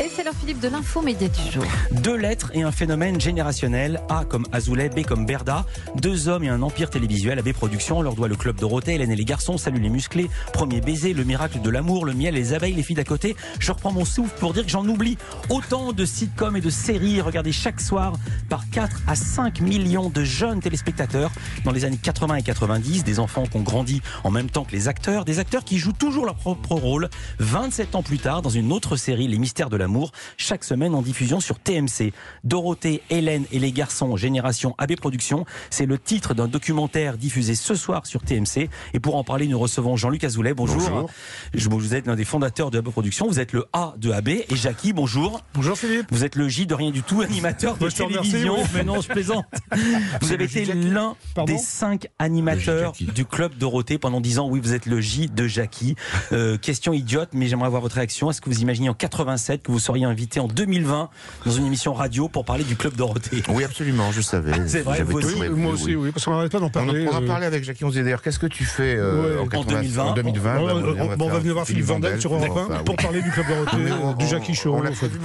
Et c'est leur Philippe de l'info média du jour. 2 lettres et un phénomène générationnel. A comme Azoulay, B comme Berda. 2 hommes et un empire télévisuel. AB Productions, on leur doit le club Dorothée, Hélène et les garçons, Salut les musclés, Premier baiser, Le miracle de l'amour, Le miel, Les abeilles, Les filles d'à côté. Je reprends mon souffle pour dire que j'en oublie autant de sitcoms et de séries regardées chaque soir par 4 à 5 millions de jeunes téléspectateurs dans les années 80 et 90. Des enfants qui ont grandi en même temps que les acteurs. Des acteurs qui jouent toujours leur propre rôle 27 ans plus tard dans une autre série, Les mystères de l'amour, chaque semaine en diffusion sur TMC. Dorothée, Hélène et les garçons, Génération AB Productions, c'est le titre d'un documentaire diffusé ce soir sur TMC. Et pour en parler, nous recevons Jean-Luc Azoulay. Bonjour. Vous êtes l'un des fondateurs de AB Productions. Vous êtes le A de AB. Et Jackie, bonjour. Bonjour Philippe. Vous êtes le J de rien du tout, animateur de télévision. Remercie, oui. Mais non, je plaisante. Vous avez été l'un des 5 animateurs du club Dorothée pendant 10 ans. Oui, vous êtes le J de Jackie. Question idiote, mais j'aimerais avoir votre réaction. Est-ce que vous imaginez en 87 que vous seriez invité en 2020 dans une émission radio pour parler du club Dorothée? Oui, absolument, je savais. C'est vrai, vous aussi. Moi aussi, oui, parce qu'on n'arrête pas d'en parler. On a parlé avec Jackie, on se disait d'ailleurs, qu'est-ce que tu fais en 2020 En 2020, on va venir voir Philippe Vandel sur Europe 1 pour parler du club Dorothée, du Jackie Show. On l'a fait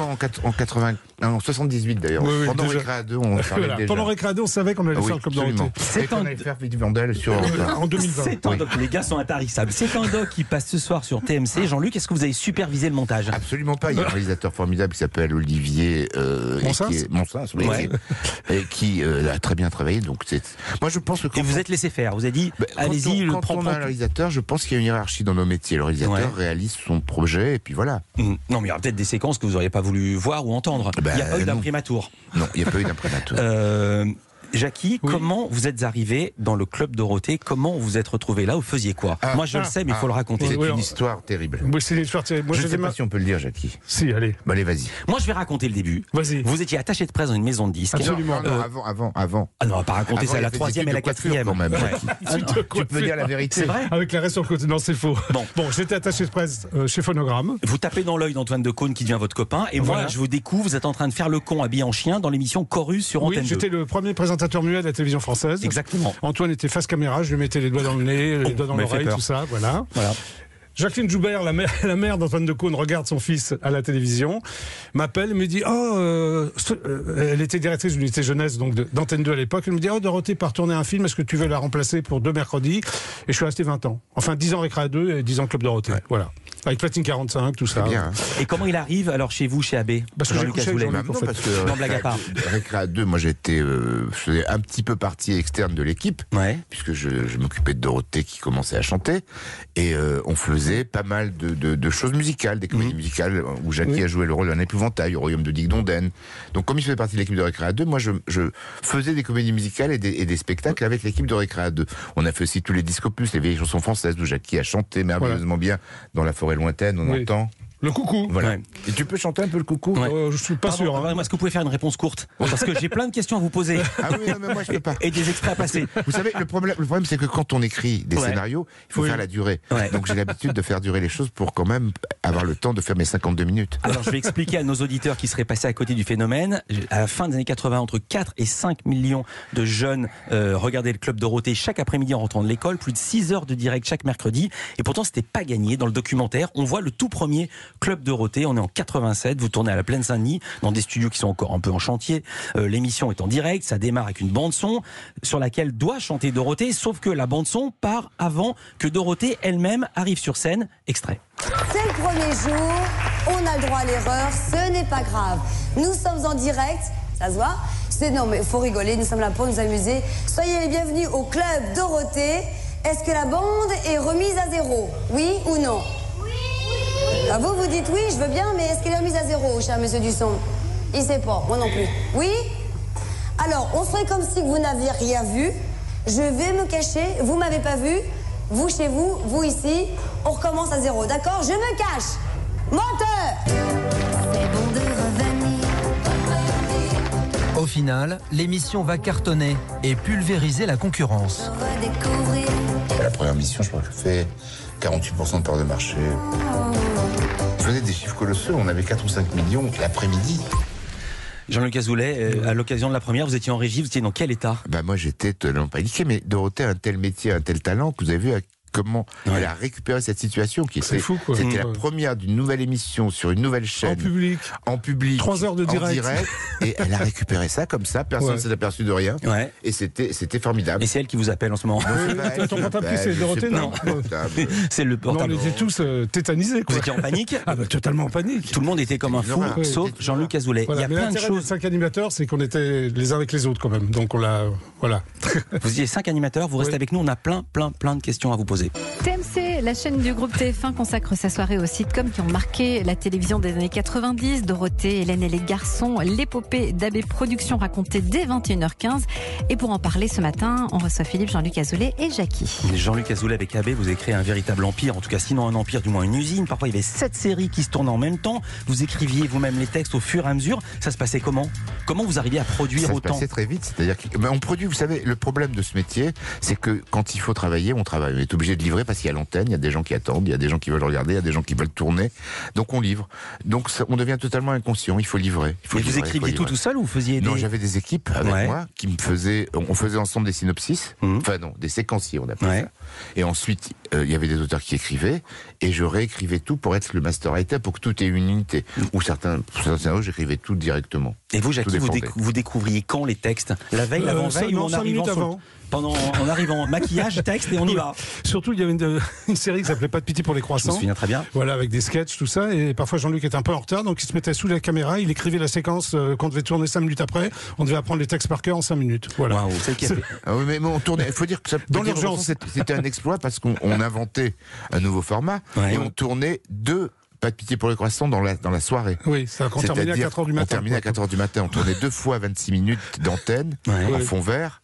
en 78 d'ailleurs. Oui, pendant déjà. Récréa 2, on parlait déjà. Pendant Récréa 2, on savait qu'on allait faire le club Dorothée. Et qu'on allait faire Philippe Vandel sur En 2020. C'est un doc, les gars sont intarissables. C'est un doc qui passe ce soir sur TMC. Jean-Luc, est-ce que vous avez supervisé le montage? Absolument pas. Il y a un réalisateur formidable qui s'appelle Olivier Monsens, et qui a très bien travaillé. Donc moi je pense que Et vous êtes laissé faire. Vous avez dit, allez-y, le quand on a un réalisateur, je pense qu'il y a une hiérarchie dans nos métiers. Le réalisateur réalise son projet et puis voilà. Non, mais il y aura peut-être des séquences que vous n'auriez pas voulu voir ou entendre. Il n'y a pas eu d'imprimatur. Non, il n'y a pas eu d'imprimatur. Jackie, comment vous êtes arrivé dans le club Dorothée? Comment vous vous êtes retrouvé là? Vous faisiez quoi? Moi, je le sais, mais il faut le raconter. C'est une histoire terrible. Oui, c'est une histoire terrible. Moi, je ne sais pas si on peut le dire, Jackie. Si, allez. Bah, allez, vas-y. Moi, je vais raconter le début. Vas-y. Vous étiez attaché de presse dans une maison de disques. Absolument. Non, avant. Ah non, on va pas raconter ça, la 3e et la 4e. Quand même. Tu peux dire la vérité. C'est vrai? Avec l'arrêt sur le côté. Non, c'est faux. Bon, j'étais attaché de presse chez Phonogramme. Vous tapez dans l'œil d'Antoine Decaune qui devient votre copain. Et moi, je vous découvre, vous êtes en train de faire le con habillé en chien dans l'émission Chorus sur Antenne 2. Oui, j'étais le premier présentateur muet de la télévision française. Exactement. Antoine était face caméra, je lui mettais les doigts dans le nez, les doigts dans l'oreille, tout ça, voilà. Jacqueline Joubert, la mère d'Antoine Decaune, regarde son fils à la télévision, m'appelle, me dit elle était directrice de l'unité jeunesse donc d'Antenne 2 à l'époque, elle me dit Dorothée part tourner un film, est-ce que tu veux la remplacer pour 2 mercredis? Et je suis resté 20 ans. Enfin 10 ans Récréa 2 et 10 ans Club Dorothée. Voilà. Avec Platine 45, tout ça. Bien, hein. Et comment il arrive alors chez vous, chez AB? Parce que j'ai couché avec Jean-Luc, non, parce que non, blague à part. Récréa 2, moi je faisais un petit peu partie externe de l'équipe, puisque je m'occupais de Dorothée qui commençait à chanter, et on faisait pas mal de choses musicales, des comédies musicales, où Jackie a joué le rôle d'un épouvantail au royaume de Dick Donden. Donc comme il faisait partie de l'équipe de Récréa 2, moi je faisais des comédies musicales et des spectacles avec l'équipe de Récréa 2. On a fait aussi tous les discopus, les vieilles chansons françaises, où Jackie a chanté merveilleusement bien dans La forêt lointaine, on entend. Le coucou. Voilà. Et tu peux chanter un peu le coucou? Je suis pas sûr. Est-ce que vous pouvez faire une réponse courte? Parce que j'ai plein de questions à vous poser. Ah oui, non, mais moi je peux pas. Et des extraits à passer. Vous savez, le problème c'est que quand on écrit des scénarios, il faut faire la durée. Donc j'ai l'habitude de faire durer les choses pour quand même avoir le temps de faire mes 52 minutes. Alors je vais expliquer à nos auditeurs qui seraient passés à côté du phénomène. À la fin des années 80, entre 4 et 5 millions de jeunes regardaient le club Dorothée chaque après-midi en rentrant de l'école. Plus de 6 heures de direct chaque mercredi. Et pourtant, c'était pas gagné. Dans le documentaire, on voit le tout premier club Dorothée. On est en 87, vous tournez à la Plaine Saint-Denis, dans des studios qui sont encore un peu en chantier. L'émission est en direct, ça démarre avec une bande-son sur laquelle doit chanter Dorothée, sauf que la bande-son part avant que Dorothée elle-même arrive sur scène. Extrait. C'est le premier jour, on a le droit à l'erreur, ce n'est pas grave. Nous sommes en direct, ça se voit? Non mais faut rigoler, nous sommes là pour nous amuser. Soyez les bienvenus au club Dorothée. Est-ce que la bande est remise à 0? Oui ou non? Ah, vous dites oui, je veux bien, mais est-ce qu'elle est remise à 0, cher monsieur Dusson? Il sait pas, moi non plus. Oui? Alors, on ferait comme si vous n'aviez rien vu. Je vais me cacher, vous m'avez pas vu. Vous chez vous, vous ici. On recommence à 0, d'accord? Je me cache. Menteur! C'est bon de revenir. Au final, l'émission va cartonner et pulvériser la concurrence. La première mission, je crois que je fais 48% de part de marché. Je faisais des chiffres colossaux, on avait 4 ou 5 millions l'après-midi. Jean-Luc Azoulay, à l'occasion de la première, vous étiez en régie, vous étiez dans quel état? Moi j'étais totalement paniqué, mais Dorothée a un tel métier, un tel talent que vous avez vu comment elle a récupéré cette situation qui était fou, quoi. C'était la première d'une nouvelle émission sur une nouvelle chaîne. En public. 3 heures de direct. Et elle a récupéré ça comme ça, personne ne s'est aperçu de rien. Ouais. Et c'était formidable. Et c'est elle qui vous appelle en ce moment. Ton portable qui c'est Dorothée, non? C'est le portable. Non, on était tous tétanisés, quoi. Vous étiez en panique? Ah bah totalement en panique. Tout le monde était comme un fou, sauf Jean-Luc Azoulay. Voilà, il y a plein de choses. Les 5 animateurs, c'est qu'on était les uns avec les autres quand même. Donc on l'a, voilà. Vous étiez 5 animateurs, vous restez avec nous, on a plein de questions à vous poser. TMC, la chaîne du groupe TF1, consacre sa soirée aux sitcoms qui ont marqué la télévision des années 90. Dorothée, Hélène et les garçons, l'épopée d'AB Productions racontée dès 21h15. Et pour en parler ce matin, on reçoit Philippe, Jean-Luc Azoulay et Jackie. Jean-Luc Azoulay avec AB, vous avez créé un véritable empire, en tout cas sinon un empire, du moins une usine. Parfois il y avait 7 séries qui se tournaient en même temps. Vous écriviez vous-même les textes au fur et à mesure. Ça se passait comment? Comment vous arriviez à produire autant? Ça se passait très vite, c'est-à-dire qu'on produit, vous savez, le problème de ce métier, c'est que quand il faut travailler, on travaille. On est obligé de livrer parce qu'il y a l'antenne, il y a des gens qui attendent, il y a des gens qui veulent regarder, il y a des gens qui veulent tourner. Donc on livre. Donc on devient totalement inconscient, il faut livrer. Et vous écriviez tout seul ou vous faisiez Non, j'avais des équipes avec moi qui me faisaient... On faisait ensemble des synopsis, enfin non, des séquenciers on appelait ça. Et ensuite, il y avait des auteurs qui écrivaient et je réécrivais tout pour être le master writer, pour que tout ait une unité. Ou certains autres, j'écrivais tout directement. Et vous, Jackie, vous découvriez quand les textes? La veille, l'avant-veille ou en arrivant en arrivant maquillage, texte et on y va. Surtout, il y avait une série qui s'appelait Pas de pitié pour les croissants. Je me souviens très bien. Voilà, avec des sketchs, tout ça. Et parfois, Jean-Luc était un peu en retard, donc il se mettait sous la caméra, il écrivait la séquence qu'on devait tourner 5 minutes après. On devait apprendre les textes par cœur en 5 minutes. Voilà. Wow, mais on tournait. Il faut dire que ça, dans l'urgence, c'était un exploit parce qu'on inventait un nouveau format et on tournait 2. Pas de pitié pour les croissants dans la soirée. Oui, ça on terminait à 4h du matin. On terminait à 4h du matin. On tournait 2 fois 26 minutes d'antenne en fond vert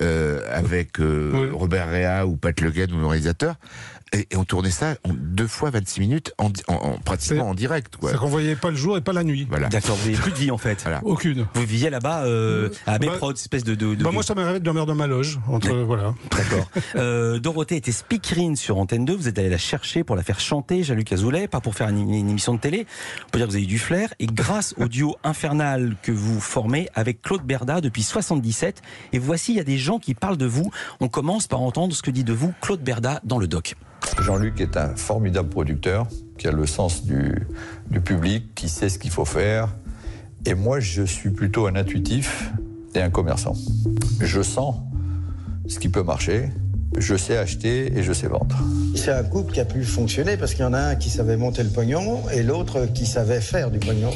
avec Robert Réa ou Pat Le Guen ou le réalisateur. Et on tournait ça 2 fois 26 minutes pratiquement en direct. C'est qu'on voyait pas le jour et pas la nuit. Voilà. D'accord, vous n'avez plus de vie en fait. Voilà. Aucune. Vous viviez là-bas à AB Prod, espèce de... moi ça m'arrive de dormir dans ma loge. Voilà. D'accord. Dorothée était speakerine sur Antenne 2, vous êtes allé la chercher pour la faire chanter, Jean-Luc Azoulay, pas pour faire une émission de télé. On peut dire que vous avez eu du flair. Et grâce au duo infernal que vous formez avec Claude Berda depuis 77, et voici, il y a des gens qui parlent de vous. On commence par entendre ce que dit de vous Claude Berda dans le doc. Jean-Luc est un formidable producteur, qui a le sens du public, qui sait ce qu'il faut faire. Et moi, je suis plutôt un intuitif et un commerçant. Je sens ce qui peut marcher, je sais acheter et je sais vendre. C'est un couple qui a pu fonctionner parce qu'il y en a un qui savait monter le pognon et l'autre qui savait faire du pognon.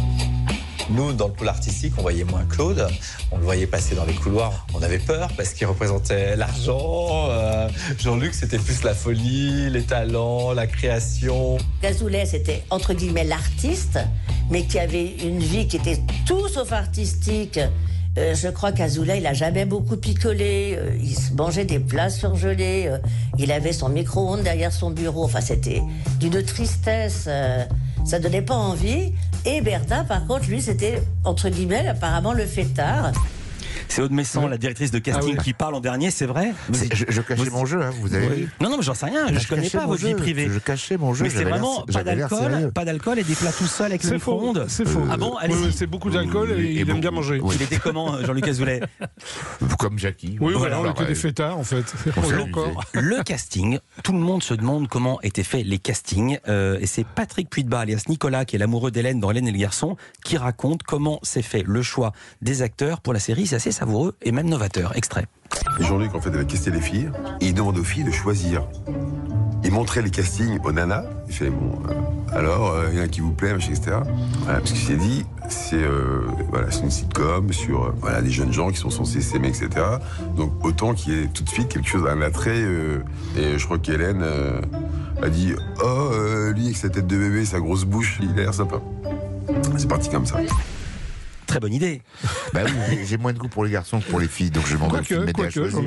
Nous, dans le pôle artistique, on voyait moins Claude. On le voyait passer dans les couloirs. On avait peur parce qu'il représentait l'argent. Jean-Luc, c'était plus la folie, les talents, la création. Azoulay, c'était entre guillemets l'artiste, mais qui avait une vie qui était tout sauf artistique. Je crois qu'Azoulay, il n'a jamais beaucoup picolé. Il se mangeait des plats surgelés. Il avait son micro-ondes derrière son bureau. Enfin, c'était d'une tristesse. Ça donnait pas envie. Et Berda, par contre, lui, c'était, entre guillemets, apparemment le fêtard. C'est Aude Messan, la directrice de casting, qui parle en dernier, c'est vrai? Je cachais mon jeu, vous avez vu? Non, mais j'en sais rien, je connais pas votre vie privée. Je cachais mon jeu. Mais c'est vraiment pas d'alcool et des plats tout seul avec le micro-ondes. C'est faux. Ah bon, allez-y. C'est beaucoup d'alcool et il aime bien manger. Il était comment, Jean-Luc Azoulay? Comme Jackie. Oui, voilà, on était des fêtards, en fait. Le casting, tout le monde se demande comment étaient faits les castings. Et c'est Patrick Puydebas, alias Nicolas, qui est l'amoureux d'Hélène dans Hélène et les garçons, qui raconte comment s'est fait le choix des acteurs pour la série. C'est assez savoureux et même novateur. Extrait. Jean-Luc, en fait, avait casté les filles et il demande aux filles de choisir. Il montrait les castings aux nanas. Il fait, bon, alors, il y en a qui vous plaît, etc. Voilà, parce qu'il s'est dit, c'est une sitcom sur des jeunes gens qui sont censés s'aimer, etc. Donc, autant qu'il y ait tout de suite quelque chose, un attrait. Et je crois qu'Hélène a dit, lui, avec sa tête de bébé, sa grosse bouche, il a l'air sympa. C'est parti comme ça. Très bonne idée. Bah oui, j'ai moins de goût pour les garçons que pour les filles, donc je m'en vais m'aider à choisir.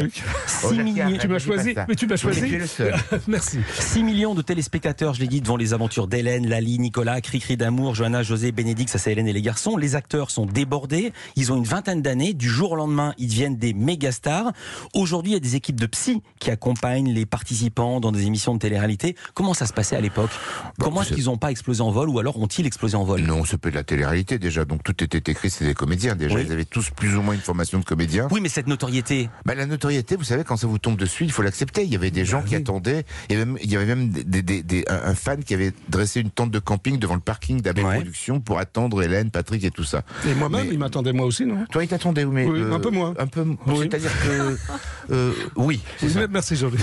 Tu m'as choisi, mais tu m'as choisi. Tu es le seul. Merci. 6 millions de téléspectateurs, je l'ai dit, devant les aventures d'Hélène, Lali, Nicolas, Cricri d'amour, Johanna, José, Bénédicte, ça c'est Hélène et les garçons. Les acteurs sont débordés, ils ont une vingtaine d'années, du jour au lendemain, ils deviennent des méga stars. Aujourd'hui, il y a des équipes de psy qui accompagnent les participants dans des émissions de télé-réalité. Comment ça se passait à l'époque? Comment est-ce qu'ils n'ont pas explosé en vol, ou alors ont-ils explosé en vol? Non, c'est pas de la télé-réalité déjà, donc tout était écrit, c'était des comédiens déjà. Ils avaient tous plus ou moins une formation de comédien. Oui, mais cette notoriété. La notoriété, vous savez, quand ça vous tombe dessus, il faut l'accepter. Il y avait des gens qui attendaient. Il y avait même un fan qui avait dressé une tente de camping devant le parking d'AB Productions pour attendre Hélène, Patrick et tout ça. Et moi-même, il m'attendait moi aussi, non? Toi, il t'attendait, mais oui, un peu moins. C'est-à-dire que oui. Merci Jean-Luc.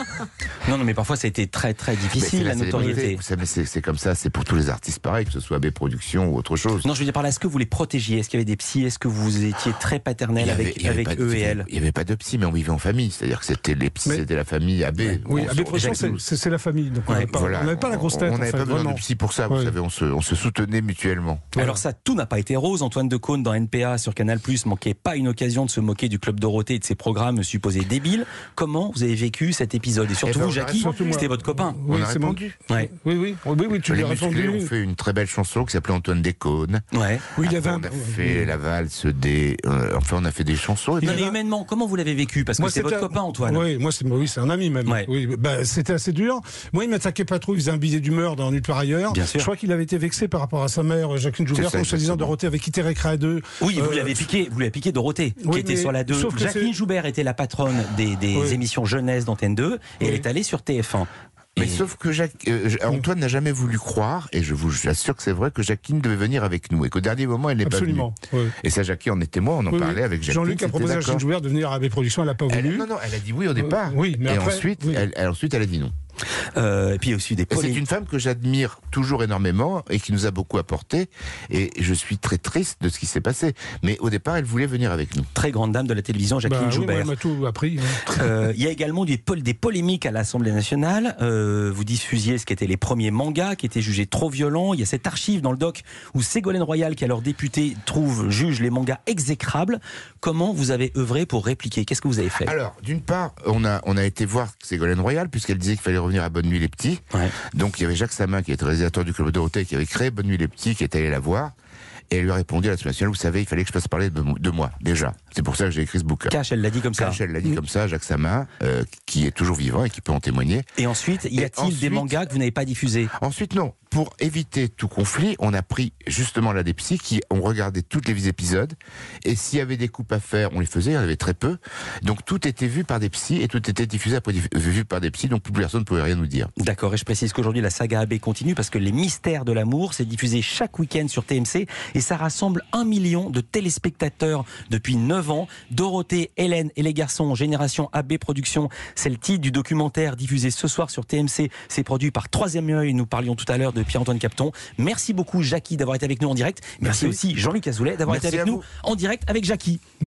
Non, mais parfois ça a été très très difficile, la notoriété. Vous savez, c'est comme ça, c'est pour tous les artistes pareil, que ce soit AB Productions ou autre chose. Non, je veux dire par là, est-ce que vous les protégiez? Est-ce qu'il y avait des psys? Est-ce que vous étiez très paternel avec eux et elles? Il n'y avait pas de psy, mais on vivait en famille. C'est-à-dire que c'était les psys, c'était la famille AB. Oui, AB Productions, c'est la famille. Donc on n'avait pas la grosse tête. On n'avait pas besoin de psy pour ça, vous savez, on se soutenait mutuellement. Alors ça, tout n'a pas été rose. Antoine Decaune dans NPA sur Canal+, manquait pas une occasion de se moquer du Club Dorothée et de ses programmes supposés débiles. Comment vous avez vécu cet épisode? Et surtout vous, Jackie, c'était votre copain. Oui, c'est répondu. Oui, tu lui as répondu. On fait une très belle chanson qui s'appelait Antoine Décaune. Ouais. Oui, il y avait on a fait la valse des... enfin, on a fait des chansons. Non, mais humainement, comment vous l'avez vécu? Parce que c'est votre copain, Antoine. Oui, c'est un ami même. Ouais. Oui, c'était assez dur. Moi, il m'attaquait pas trop. Il faisait un billet d'humeur dans Nulle part ailleurs. Bien sûr. Je crois qu'il avait été vexé par rapport à sa mère, Jacqueline Joubert, en se disant Dorothée avait quitté Récré 2. Oui, vous l'avez piqué Dorothée, qui était sur la 2. Jacqueline Joubert était la patronne des émissions jeunesse d'Antenne 2 et elle est allée sur TF1. Mais sauf que Antoine n'a jamais voulu croire, et je vous assure que c'est vrai, que Jacqueline devait venir avec nous, et qu'au dernier moment, elle n'est pas venue. Oui. Et ça, Jackie en est témoin, on en parlait avec Jacqueline. Jean-Luc a proposé à Jacqueline Joubert de venir à AB Productions, elle n'a pas voulu. Non, elle a dit oui au départ. Oui, mais et après, ensuite, elle a dit non. Et puis aussi des C'est une femme que j'admire toujours énormément et qui nous a beaucoup apporté, et je suis très triste de ce qui s'est passé, mais au départ elle voulait venir avec nous. Très grande dame de la télévision, Jacqueline Joubert. Elle m'a tout appris. Il y a également des polémiques à l'Assemblée nationale. Vous diffusiez ce qui étaient les premiers mangas qui étaient jugés trop violents. Il y a cette archive dans le doc où Ségolène Royal, qui alors députée, juge les mangas exécrables. Comment vous avez œuvré pour répliquer? Qu'est-ce que vous avez fait? Alors, d'une part, on a été voir Ségolène Royal, puisqu'elle disait qu'il fallait revenir à Bonne Nuit les Petits. Donc il y avait Jacques Samin, qui était réalisateur du Club Dorothée, qui avait créé Bonne Nuit les Petits, qui est allé la voir. Et elle lui a répondu à l'Assemblée nationale, vous savez, il fallait que je fasse parler de moi, déjà. C'est pour ça que j'ai écrit ce bouquin. Cash, elle l'a dit comme ça. Cash, elle l'a dit comme ça, Jacques Samin, qui est toujours vivant et qui peut en témoigner. Et ensuite, y a-t-il des mangas que vous n'avez pas diffusés? Ensuite, non. Pour éviter tout conflit, on a pris justement là des psys qui ont regardé tous les épisodes. Et s'il y avait des coupes à faire, on les faisait, il y en avait très peu. Donc tout était vu par des psys et tout était diffusé après vu par des psys, donc plus personne ne pouvait rien nous dire. D'accord, et je précise qu'aujourd'hui la saga AB continue parce que Les Mystères de l'amour, c'est diffusé chaque week-end sur TMC et ça rassemble 1 million de téléspectateurs depuis 9 ans. Dorothée, Hélène et les garçons, Génération AB Productions, c'est le titre du documentaire diffusé ce soir sur TMC. C'est produit par Troisième œil, nous parlions tout à l'heure de Pierre-Antoine Capton. Merci beaucoup Jackie d'avoir été avec nous en direct. Merci aussi Jean-Luc Azoulay d'avoir été avec nous en direct avec Jackie.